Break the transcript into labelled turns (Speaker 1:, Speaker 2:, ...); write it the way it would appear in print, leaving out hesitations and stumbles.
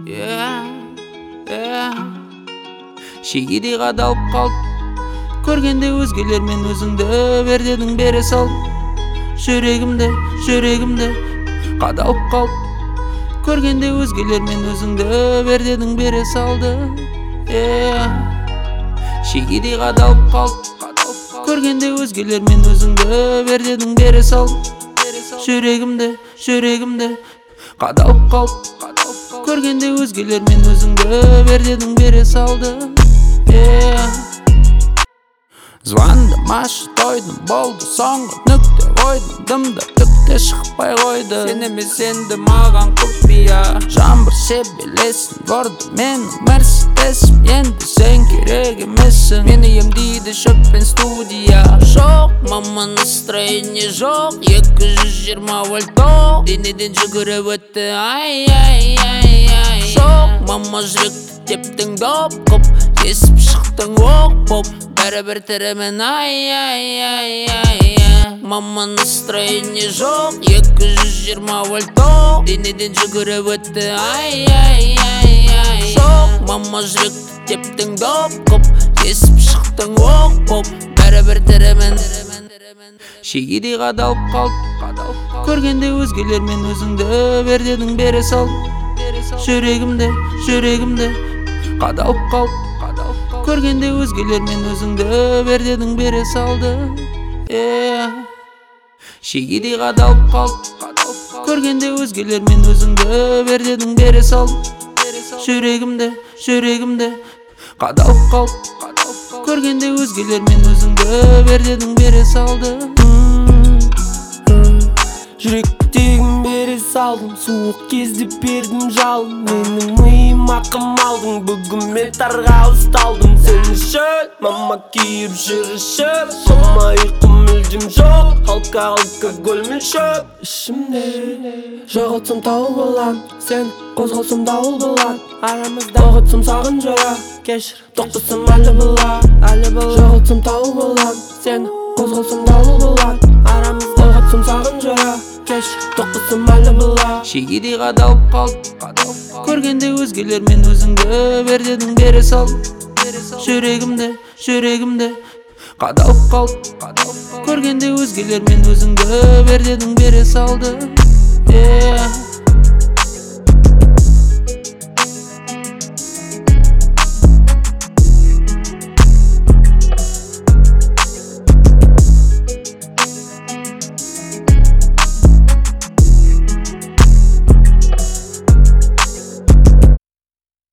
Speaker 1: Шегедей қадалып қалды көргенде өзгелер, мен өзіңді бер дедің, бере сал. Жүрегімді қадалып қалды көргенде өзгелер, мен өзіңді бер дедің, бере салды. Шегедей қадалып қалды көргенде өзгелер, мен өзіңді бер дедің, бере сал. Жүрегімді қадалып қалды көргенде өзгелер, мен өзіңді бер дедің, бере салды. Звондым, ашып тойдым, болды соңғы нүкте қойдым, дымда түкте шықпай қойды. Сен емес енді маған құпия, жаңбыр себелесін бұрды менің мерседесім. Енді сен керек емессің, мені емдейді шөппен студия. Жоқ, мама настроение жоқ, 220 вольто денеден жүгіріп өтті, ай. Жоқ, мама жүректі тептің доп қып, есіп шықтың оқ боп, бәрібір тірімін, ай. Мама настроение жоқ, 220 вольто денеден жүгіріп өтті, ай. Жоқ, мама жүректі тептің доп қып, есіп шықтың оқ боп, бәрібір тірімін. Шегедей қадалып қалды көргенде өзгелер, мен өзіңді бер дедің, бере сал. Жүрегімді қадалып қалды көргенде өзгелер, мен өзіңді бер дедің, бере салды. Шегедей қадалып қалды көргенде өзгелер, мен өзіңді бер дедің, бере сал. Жүрегімді қадалып қалды көргенде өзгелер, мен өзіңді бер дедің, бере салды.
Speaker 2: Жүректегім бере салдым, суық кезде бердім жалын. Менің миыма қамалдың, бүгін мен тарға ұсталдым. Сен үшін мама киіп жүр ішіп, мама ұйқы мүлдем жоқ, алкоголь мен шөп ішімде. Жоғалтсам тауып алам, сен қозғалсам дауыл болады. Арамызда ұғытсам сағын жора, кешір, тоқтасам әлі болады. Жоғалтсам тауып алам, сен қозғалсам дауыл болады. Арамызда ұғытсам сағын жора, тоқтасам әлі болады.
Speaker 1: Шегедей қадалып қалды көргенде өзгелер, мен өзіңді бер дедің, бере сал. Жүрегімді қадалып қалды көргенде өзгелер, мен өзіңді бер дедің, бере салды.